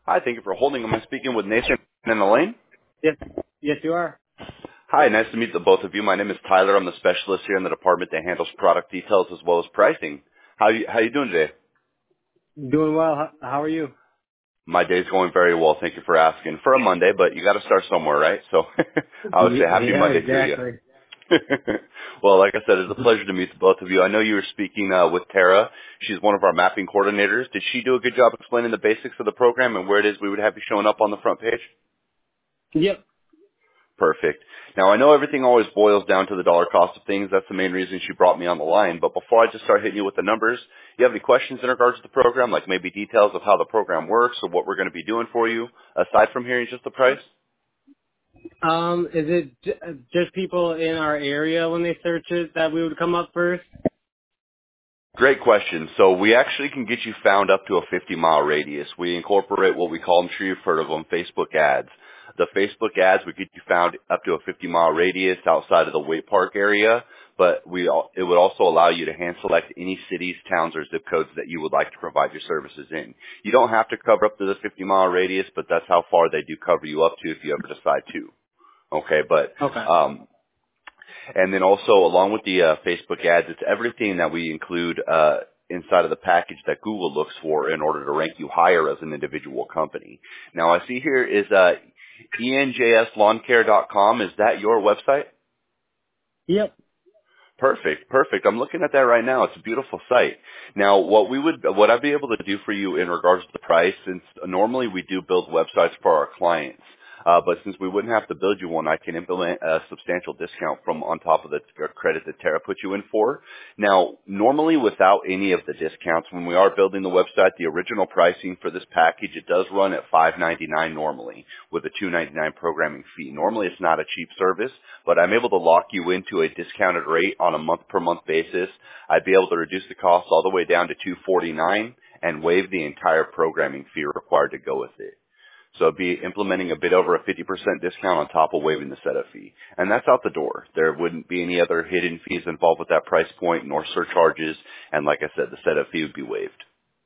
Hi, thank you for holding. Am I speaking with Nathan and Elaine? Yes, yes, you are. Hi, nice to meet the both of you. My name is Tyler. I'm the specialist here in the department that handles product details as well as pricing. How you doing today? Doing well. How are you? My day's going very well. Thank you for asking. For a Monday, but you got to start somewhere, right? So I would say happy Yeah, Monday to you. exactly. Well, like I said, it's a pleasure to meet the both of you. I know you were speaking with Tara. She's one of our mapping coordinators. Did she do a good job explaining the basics of the program and where it is we would have you showing up on the front page? Yep. Perfect. Now, I know everything always boils down to the dollar cost of things. That's the main reason she brought me on the line. But before I just start hitting you with the numbers, you have any questions in regards to the program, like maybe details of how the program works or what we're going to be doing for you, aside from hearing just the price? Is it just people in our area when they search it that we would come up first? Great question. So we actually can get you found up to a 50-mile radius. We incorporate what we call, I'm sure you've heard of them, Facebook ads. The Facebook ads would get you found up to a 50-mile radius outside of the Wake Park area, but it would also allow you to hand select any cities, towns, or zip codes that you would like to provide your services in. You don't have to cover up to the 50-mile radius, but that's how far they do cover you up to if you ever decide to. Okay, but Okay. and then also, along with the Facebook ads, it's everything that we include inside of the package that Google looks for in order to rank you higher as an individual company. Now, I see here is enjslawn.com. Is that your website? Yep. Perfect, perfect. I'm looking at that right now. It's a beautiful site. Now, what I'd be able to do for you in regards to the price, since normally we do build websites for our clients, but since we wouldn't have to build you one, I can implement a substantial discount from on top of the credit that Tara put you in for. Now, normally without any of the discounts, when we are building the website, the original pricing for this package, it does run at $5.99 normally with a $2.99 programming fee. Normally it's not a cheap service, but I'm able to lock you into a discounted rate on a month-per-month basis. I'd be able to reduce the cost all the way down to $249 and waive the entire programming fee required to go with it. So it'd be implementing a bit over a 50% discount on top of waiving the setup fee. And that's out the door. There wouldn't be any other hidden fees involved with that price point, nor surcharges. And like I said, the setup fee would be waived.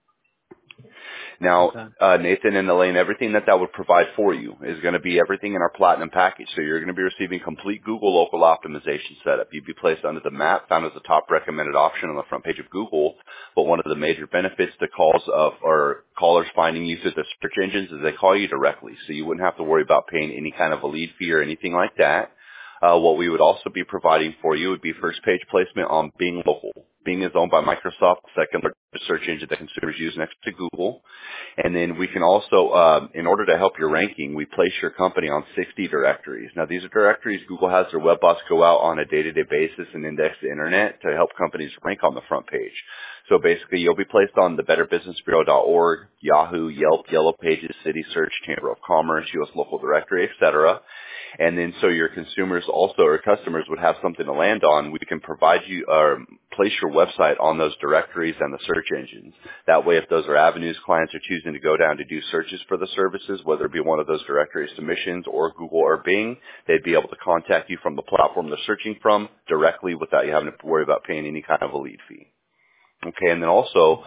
Now, Okay. Nathan and Elaine, everything that would provide for you is going to be everything in our Platinum package. So you're going to be receiving complete Google local optimization setup. You'd be placed under the map, found as the top recommended option on the front page of Google. But one of the major benefits to callers finding you through the search engines is they call you directly. So you wouldn't have to worry about paying any kind of a lead fee or anything like that. What we would also be providing for you would be first page placement on Bing Local. Bing is owned by Microsoft, the second largest search engine that consumers use next to Google. And then we can also, in order to help your ranking, we place your company on 60 directories. Now, these are directories Google has their web bots go out on a day-to-day basis and index the internet to help companies rank on the front page. So basically, you'll be placed on the BetterBusinessBureau.org, Yahoo, Yelp, Yellow Pages, City Search, Chamber of Commerce, U.S. Local Directory, etc. And then so your consumers also, or customers, would have something to land on. We can provide you, place your website on those directories and the search engines. That way, if those are avenues clients are choosing to go down to do searches for the services, whether it be one of those directory submissions or Google or Bing, they'd be able to contact you from the platform they're searching from directly without you having to worry about paying any kind of a lead fee. Okay, and then also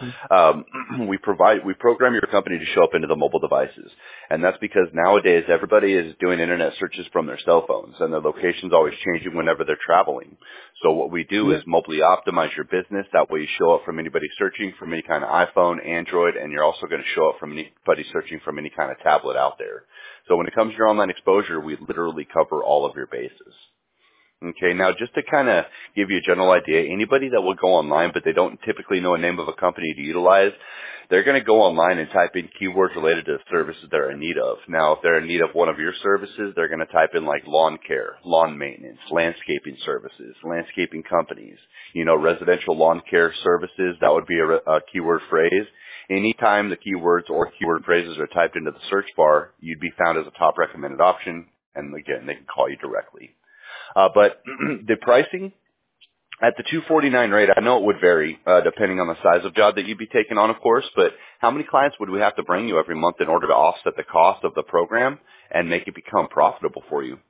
we program your company to show up into the mobile devices, and that's because nowadays everybody is doing internet searches from their cell phones, and their location's always changing whenever they're traveling. So what we do is Yep. mobily optimize your business. That way, you show up from anybody searching from any kind of iPhone, Android, and you're also going to show up from anybody searching from any kind of tablet out there. So when it comes to your online exposure, we literally cover all of your bases. Okay, now just to kind of give you a general idea, anybody that will go online but they don't typically know a name of a company to utilize, they're going to go online and type in keywords related to the services they're in need of. Now, if they're in need of one of your services, they're going to type in like lawn care, lawn maintenance, landscaping services, landscaping companies, residential lawn care services. That would be a keyword phrase. Anytime the keywords or keyword phrases are typed into the search bar, you'd be found as a top recommended option. And again, they can call you directly. But the pricing at the $249 rate, I know it would vary depending on the size of job that you'd be taking on, of course. But how many clients would we have to bring you every month in order to offset the cost of the program and make it become profitable for you?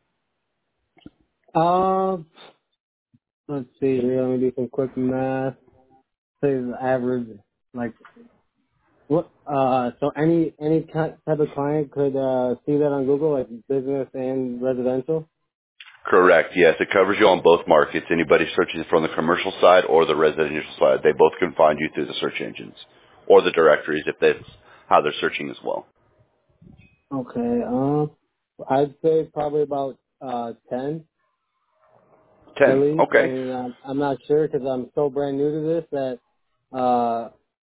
Um, let's see here. Let me do some quick math. Say the average, like What? So any type of client could see that on Google, like business and residential. Correct. Yes, it covers you on both markets. Anybody searching from the commercial side or the residential side, they both can find you through the search engines or the directories if that's how they're searching as well. Okay. I'd say probably about 10 at 10. least. I Okay. mean, I'm not sure because I'm so brand new to this that uh,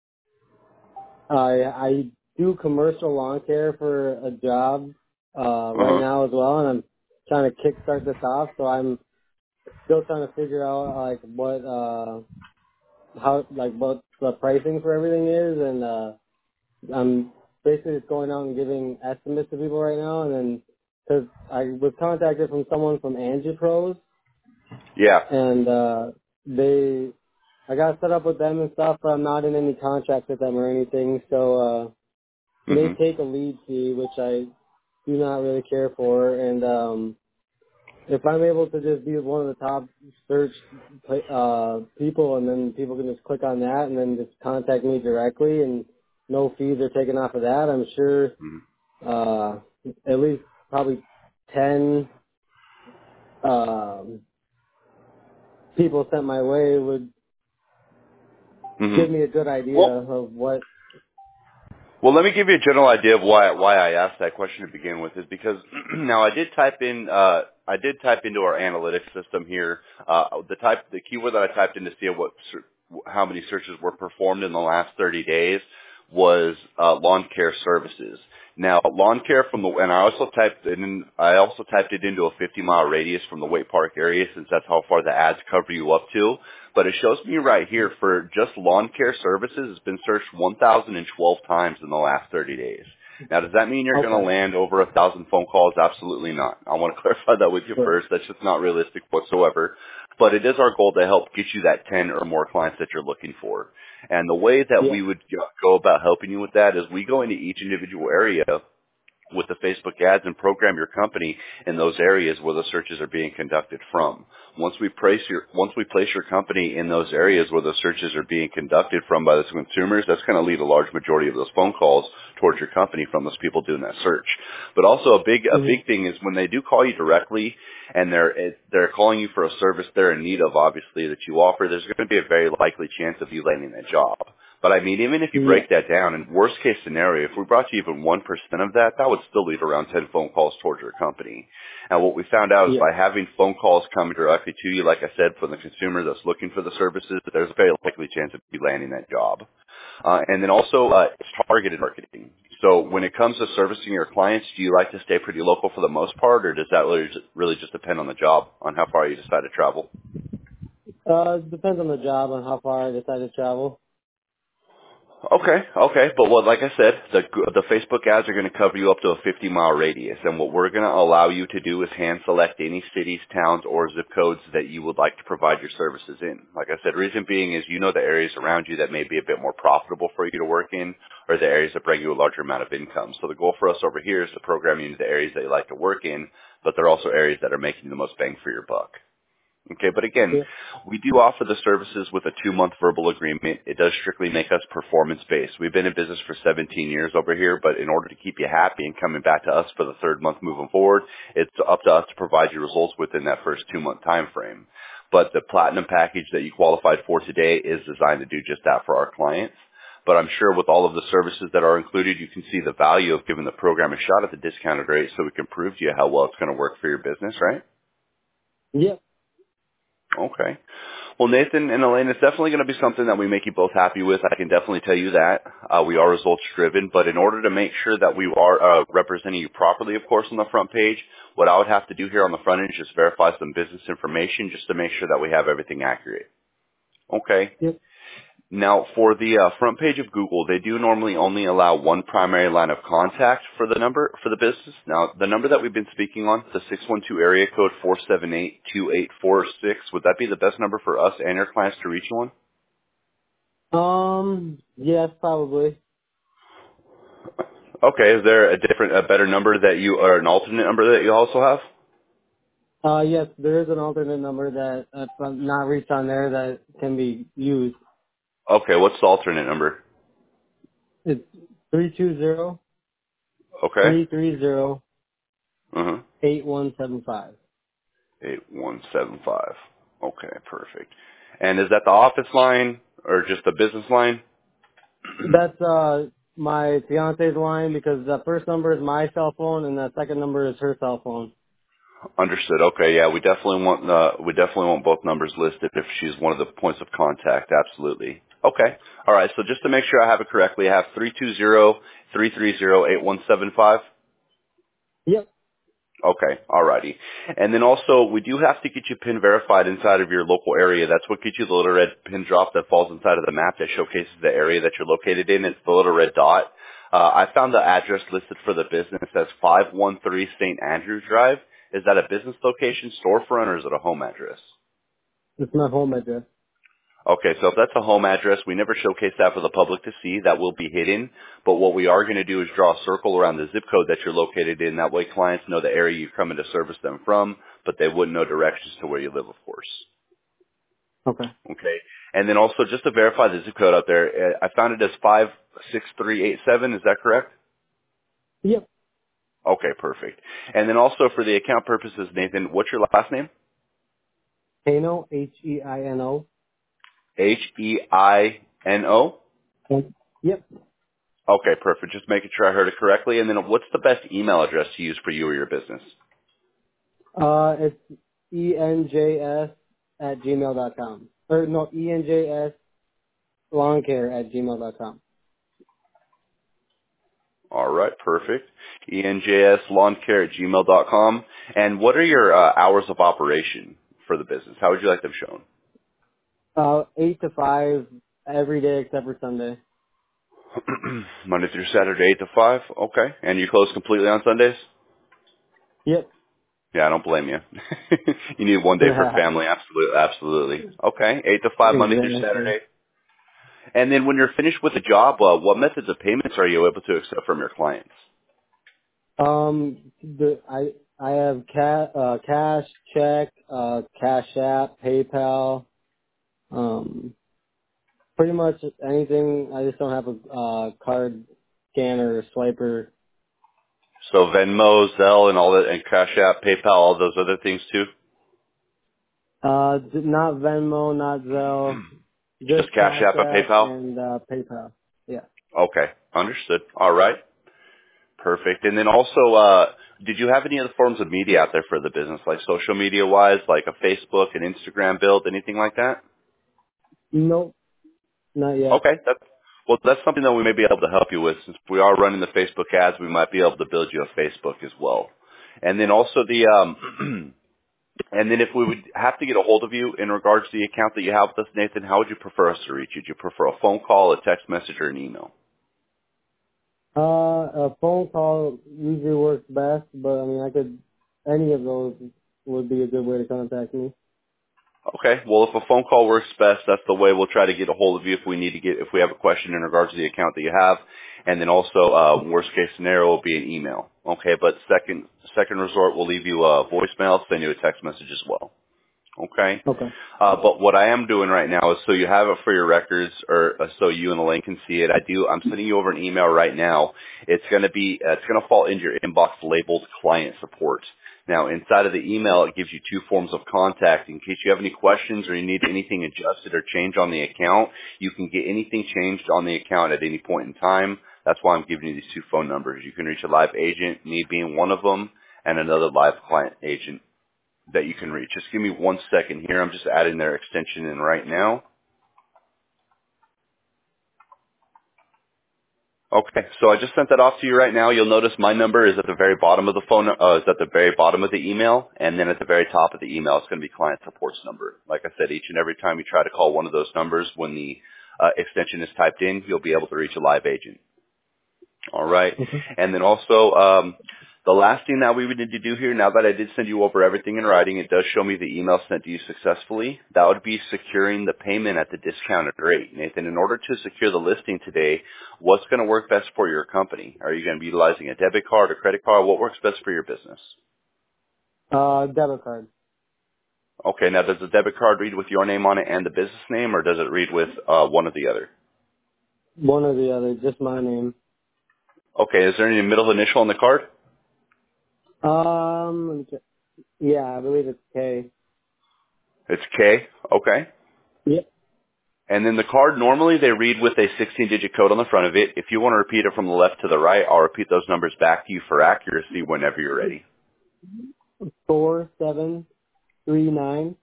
I do commercial lawn care for a job right Uh-huh. now as well, and I'm trying to kickstart this off. So I'm still trying to figure out like what how like what the pricing for everything is, and I'm basically just going out and giving estimates to people right now, and then because I was contacted from someone from Angie Pros, Yeah. and I got set up with them and stuff, but I'm not in any contract with them or anything, so they hmm take a lead fee, which I do not really care for, and if I'm able to just be one of the top search people, and then people can just click on that and then just contact me directly, and no fees are taken off of that, I'm sure hmm uh, at least probably 10 um, people sent my way would hmm give me a good idea Well, of what. Well, let me give you a general idea of why I asked that question to begin with. Is because now I did type into our analytics system here the keyword that I typed in to see how many searches were performed in the last 30 days was lawn care services. Now, lawn care and I also typed it into a 50-mile radius from the Wake Park area, since that's how far the ads cover you up to. But it shows me right here for just lawn care services, it's been searched 1,012 times in the last 30 days. Now, does that mean you're going to Okay, land over 1,000 phone calls? Absolutely not. I want to clarify that with you sure. first. That's just not realistic whatsoever. But it is our goal to help get you that 10 or more clients that you're looking for. And the way that Yeah. we would go about helping you with that is we go into each individual area with the Facebook ads and program your company in those areas where the searches are being conducted from. Once we place your company in those areas where the searches are being conducted from by the consumers, that's going to lead a large majority of those phone calls towards your company from those people doing that search. But also a hmm big thing is when they do call you directly and they're calling you for a service they're in need of, obviously, that you offer, there's going to be a very likely chance of you landing that job. But I mean, even if you Yeah. break that down, in worst case scenario, if we brought you even 1% of that, that would still lead around 10 phone calls towards your company. And what we found out is Yeah. by having phone calls coming directly to you, like I said, from the consumer that's looking for the services, there's a very likely chance of you landing that job. And then also, it's targeted marketing. So when it comes to servicing your clients, do you like to stay pretty local for the most part, or does that really just depend on the job, on how far you decide to travel? Depends on the job and how far I decide to travel. Okay. But like I said, the Facebook ads are going to cover you up to a 50-mile radius, and what we're going to allow you to do is hand select any cities, towns, or zip codes that you would like to provide your services in. Like I said, reason being is you know the areas around you that may be a bit more profitable for you to work in, or the areas that bring you a larger amount of income. So the goal for us over here is to program you into the areas that you like to work in, but they're also areas that are making the most bang for your buck. Okay, but again, Yeah. we do offer the services with a 2-month verbal agreement. It does strictly make us performance-based. We've been in business for 17 years over here, but in order to keep you happy and coming back to us for the third month moving forward, it's up to us to provide you results within that first 2-month time frame. But the platinum package that you qualified for today is designed to do just that for our clients. But I'm sure with all of the services that are included, you can see the value of giving the program a shot at the discounted rate so we can prove to you how well it's going to work for your business, right? Yeah. Okay. Well, Nathan and Elaine, it's definitely going to be something that we make you both happy with. I can definitely tell you that. We are results driven, but in order to make sure that we are representing you properly, of course, on the front page, what I would have to do here on the front end is just verify some business information just to make sure that we have everything accurate. Okay. Yeah. Now, for the front page of Google, they do normally only allow one primary line of contact for the business. Now, the number that we've been speaking on, the 612 area code 478-2846, would that be the best number for us and your clients to reach you on? Yes, probably. Okay, is there a better number or an alternate number that you also have? Yes, there is an alternate number that if I'm not reached on there that can be used. Okay, what's the alternate number? It's 320 Okay. 330 Uh-huh. 8175. 8175. Okay, perfect. And is that the office line or just the business line? That's my fiance's line because the first number is my cell phone and the second number is her cell phone. Understood. Okay, yeah, we definitely want both numbers listed if she's one of the points of contact. Absolutely. Okay. All right. So just to make sure I have it correctly, I have 320-330-8175. Yep. Okay, alrighty. And then also, we do have to get you PIN verified inside of your local area. That's what gets you the little red pin drop that falls inside of the map that showcases the area that you're located in. It's the little red dot. I found the address listed for the business as 513 St. Andrews Drive. Is that a business location, storefront, or is it a home address? It's my home address. Okay, so if that's a home address, we never showcase that for the public to see. That will be hidden. But what we are going to do is draw a circle around the zip code that you're located in. That way clients know the area you're coming to service them from, but they wouldn't know directions to where you live, of course. Okay. Okay. And then also, just to verify the zip code out there, I found it as 56387. Is that correct? Yep. Okay, perfect. And then also for the account purposes, Nathan, what's your last name? Heino, Heino. Heino? Yep. Okay, perfect. Just making sure I heard it correctly. And then what's the best email address to use for you or your business? It's enjs at gmail.com. Or no, enjs lawncare at gmail.com. All right, perfect. enjslawn@gmail.com. And what are your hours of operation for the business? How would you like them shown? 8 to 5 every day except for Sunday. Monday through Saturday, 8 to 5. Okay. And you close completely on Sundays? Yep. Yeah, I don't blame you. You need one day for family. Absolutely. Absolutely. Okay. 8 to 5, Monday through Exactly. Saturday. And then when you're finished with the job, what methods of payments are you able to accept from your clients? I have cash, check, Cash App, PayPal, pretty much anything. I just don't have a card scanner or swiper. So Venmo, Zelle, and all that, and Cash App, PayPal, all those other things too? Not Venmo, not Zelle, Just just Cash Cash App and App PayPal? and PayPal. Yeah. Okay. Understood. All right. Perfect. And then also, did you have any other forms of media out there for the business, like social media wise, like a Facebook, an Instagram build, anything like that? Nope, not yet. Okay. That's something that we may be able to help you with. Since we are running the Facebook ads, we might be able to build you a Facebook as well. And then also and then if we would have to get a hold of you in regards to the account that you have with us, Nathan, how would you prefer us to reach you? Do you prefer a phone call, a text message, or an email? A phone call usually works best, but I mean, any of those would be a good way to contact me. Okay. Well, if a phone call works best, that's the way we'll try to get a hold of you if we have a question in regards to the account that you have. And then also, worst case scenario will be an email. Okay. But second resort, we'll leave you a voicemail, send you a text message as well. Okay. Okay. But what I am doing right now is so you have it for your records, or so you and Elaine can see it. I'm sending you over an email right now. It's going to fall into your inbox labeled client support. Now, inside of the email, it gives you two forms of contact. In case you have any questions or you need anything adjusted or changed on the account, you can get anything changed on the account at any point in time. That's why I'm giving you these two phone numbers. You can reach a live agent, me being one of them, and another live client agent that you can reach. Just give me 1 second here. I'm just adding their extension in right now. Okay, so I just sent that off to you right now. You'll notice my number is at the very bottom of the phone, is at the very bottom of the email, and then at the very top of the email, it's going to be client support's number. Like I said, each and every time you try to call one of those numbers, when the extension is typed in, you'll be able to reach a live agent. All right. Okay. And then also, the last thing that we would need to do here, now that I did send you over everything in writing, it does show me the email sent to you successfully. That would be securing the payment at the discounted rate. Nathan, in order to secure the listing today, what's going to work best for your company? Are you going to be utilizing a debit card or credit card? What works best for your business? Debit card. Okay, now does the debit card read with your name on it and the business name, or does it read with one or the other? One or the other, just my name. Okay, is there any middle initial on the card? Let me check. Yeah, I believe it's K. It's K. Okay. Yep. And then the card, normally they read with a 16-digit code on the front of it. If you want to repeat it from the left to the right, I'll repeat those numbers back to you for accuracy whenever you're ready. 4739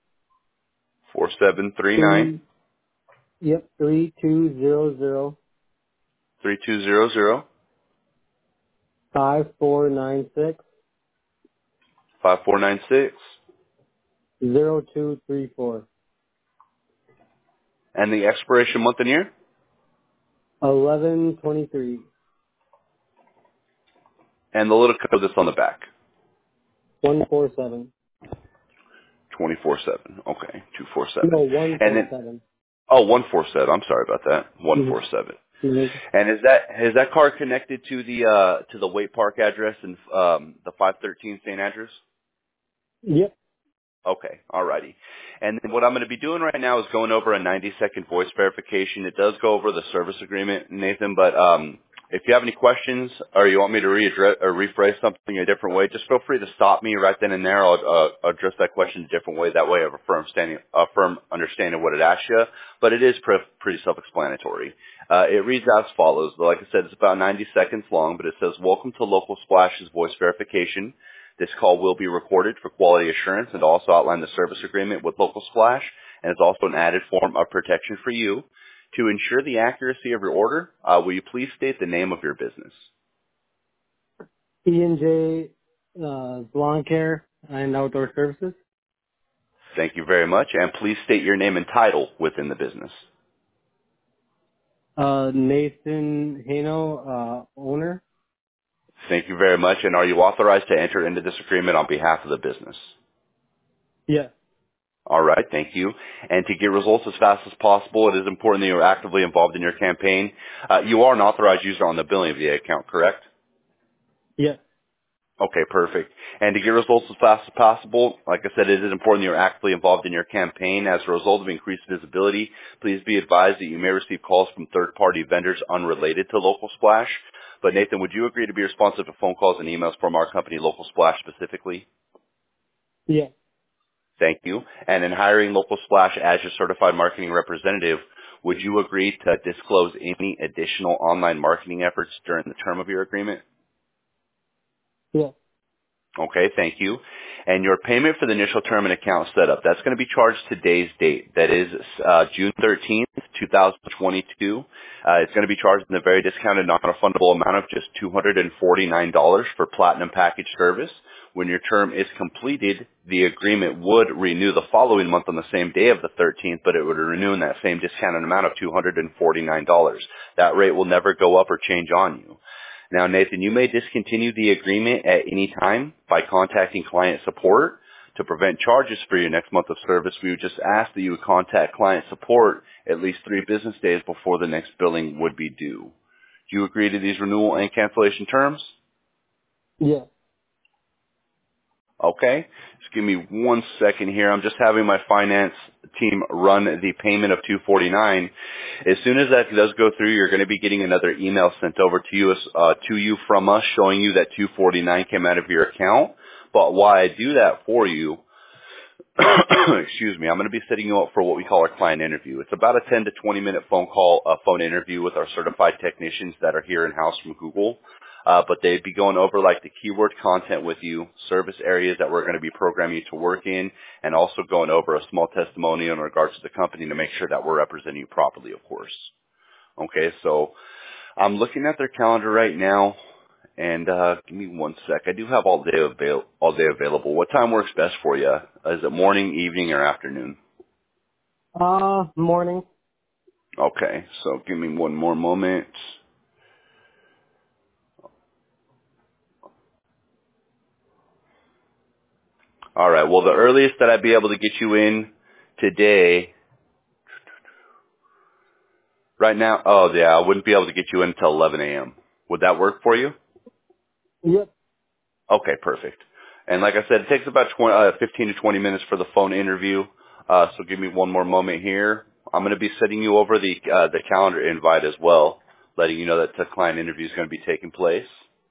4739 3. Yep. 3200 3200 5496 5496. 0234 And the expiration month and year? 1123 And the little code that's on the back. 147. 247. Okay, 247. No, And then, 147. 147. I'm sorry about that. Mm-hmm. 147. Mm-hmm. And is that card connected to the Wake Park address and the 513 St. Andrews? Yep. Okay, alrighty. And then what I'm going to be doing right now is going over a 90-second voice verification. It does go over the service agreement, Nathan, but if you have any questions or you want me to rephrase something a different way, just feel free to stop me right then and there. I'll address that question a different way. That way I have a firm understanding of what it asks you, but it is pretty self-explanatory. It reads as follows. Like I said, it's about 90 seconds long, but it says, "Welcome to Local Splash's voice verification. This call will be recorded for quality assurance and to also outline the service agreement with Local Splash, and it's also an added form of protection for you. To ensure the accuracy of your order, will you please state the name of your business?" E&J Lawn Care and Outdoor Services. Thank you very much, and please state your name and title within the business. Nathan Hano, owner. Thank you very much, and are you authorized to enter into this agreement on behalf of the business? Yeah. All right, thank you. And to get results as fast as possible, it is important that you are actively involved in your campaign. You are an authorized user on the billing of the account, correct? Yeah. Okay, perfect. And to get results as fast as possible, like I said, it is important that you're actively involved in your campaign. As a result of increased visibility, please be advised that you may receive calls from third-party vendors unrelated to Local Splash. But Nathan, would you agree to be responsive to phone calls and emails from our company, Local Splash, specifically? Yeah. Thank you. And in hiring Local Splash as your certified marketing representative, would you agree to disclose any additional online marketing efforts during the term of your agreement? Yeah. Okay, thank you. And your payment for the initial term and account setup, that's going to be charged today's date. That is June 13th, 2022. It's going to be charged in a very discounted, non-refundable amount of just $249 for Platinum Package service. When your term is completed, the agreement would renew the following month on the same day of the 13th, but it would renew in that same discounted amount of $249. That rate will never go up or change on you. Now, Nathan, you may discontinue the agreement at any time by contacting client support. To prevent charges for your next month of service, we would just ask that you would contact client support at least 3 business days before the next billing would be due. Do you agree to these renewal and cancellation terms? Yeah. Okay. Just give me 1 second here. I'm just having my finance team run the payment of $249. As soon as that does go through, you're going to be getting another email sent over to you from us showing you that $249 came out of your account. But while I do that for you, excuse me, I'm going to be setting you up for what we call our client interview. It's about a 10 to 20 minute phone interview with our certified technicians that are here in-house from Google. But they'd be going over like the keyword content with you, service areas that we're going to be programming you to work in, and also going over a small testimonial in regards to the company to make sure that we're representing you properly, of course. Okay, so I'm looking at their calendar right now, and give me 1 sec. I do have all day available. What time works best for you? Is it morning, evening, or afternoon? Morning. Okay, so give me one more moment. All right. Well, the earliest that I'd be able to get you in today, right now, oh yeah, I wouldn't be able to get you in until 11 a.m. Would that work for you? Yep. Okay, perfect. And like I said, it takes about 15 to 20 minutes for the phone interview. So give me one more moment here. I'm going to be sending you over the calendar invite as well, letting you know that the client interview is going to be taking place.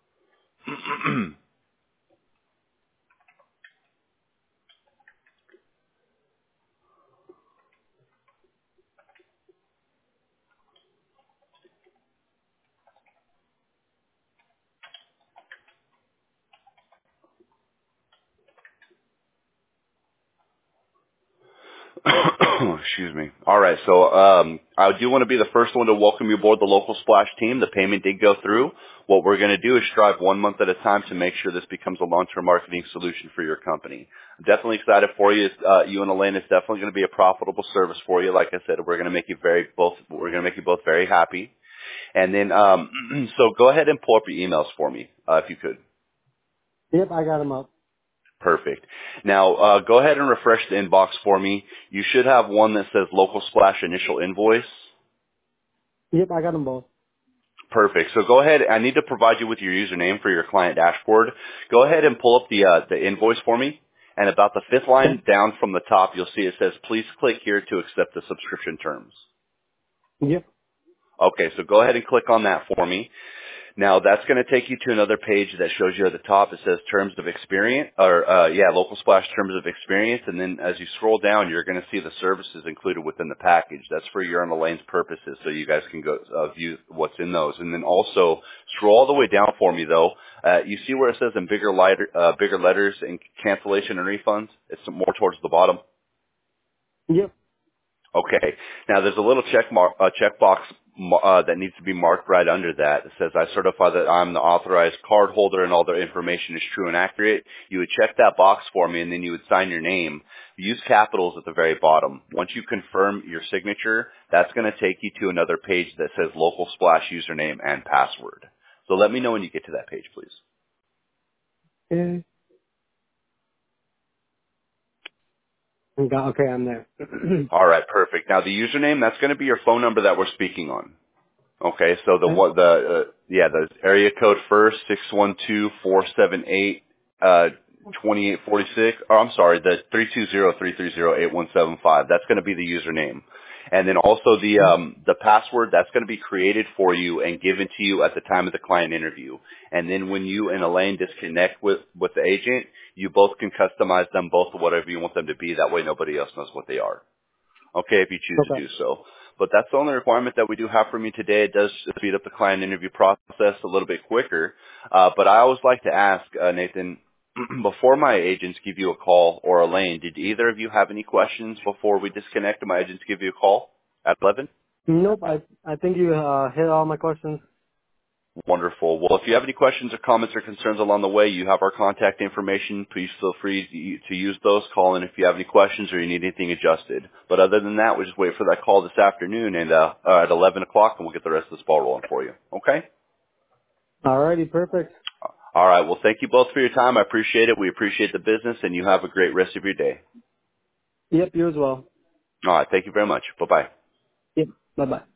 Excuse me. All right, so I do want to be the first one to welcome you aboard the Local Splash team. The payment did go through. What we're going to do is strive 1 month at a time to make sure this becomes a long-term marketing solution for your company. I'm definitely excited for you. You and Elaine, it's definitely going to be a profitable service for you. Like I said, we're going to make you both very happy. And then, so go ahead and pull up your emails for me, if you could. Yep, I got them up. Perfect. Now, go ahead and refresh the inbox for me. You should have one that says Local Splash Initial Invoice. Yep, I got them both. Perfect. So go ahead. I need to provide you with your username for your client dashboard. Go ahead and pull up the invoice for me. And about the fifth line down from the top, you'll see it says, please click here to accept the subscription terms. Yep. Okay, so go ahead and click on that for me. Now, that's going to take you to another page that shows you at the top. It says Terms of Experience, Local Splash Terms of Experience. And then as you scroll down, you're going to see the services included within the package. That's for your and Elaine's purposes, so you guys can go view what's in those. And then also scroll all the way down for me, though. You see where it says in bigger letters in cancellation and refunds? It's more towards the bottom. Yep. Okay. Now there's a little checkbox that needs to be marked right under that. It says, I certify that I'm the authorized card holder and all the information is true and accurate. You would check that box for me and then you would sign your name. Use capitals at the very bottom. Once you confirm your signature, that's going to take you to another page that says Local Splash username and password. So let me know when you get to that page, please. Okay. Okay, I'm there. All right, perfect. Now the username, that's going to be your phone number that we're speaking on. Okay, so the area code first, 612-478-2846, or I'm sorry, the 320-330-8175. That's going to be the username. And then also the password, that's going to be created for you and given to you at the time of the client interview. And then when you and Elaine disconnect with the agent, you both can customize them both to whatever you want them to be. That way nobody else knows what they are. Okay, if you choose to do so. But that's the only requirement that we do have from you today. It does speed up the client interview process a little bit quicker. But I always like to ask, Nathan, before my agents give you a call, or Elaine, did either of you have any questions before we disconnect and my agents give you a call at 11? Nope, I think you hit all my questions. Wonderful. Well, if you have any questions or comments or concerns along the way, you have our contact information. Please feel free to use those. Call in if you have any questions or you need anything adjusted. But other than that, we'll just wait for that call this afternoon and at 11 o'clock, and we'll get the rest of this ball rolling for you. Okay? Alrighty, perfect. All right. Well, thank you both for your time. I appreciate it. We appreciate the business, and you have a great rest of your day. Yep, you as well. All right. Thank you very much. Bye-bye. Yep, bye-bye.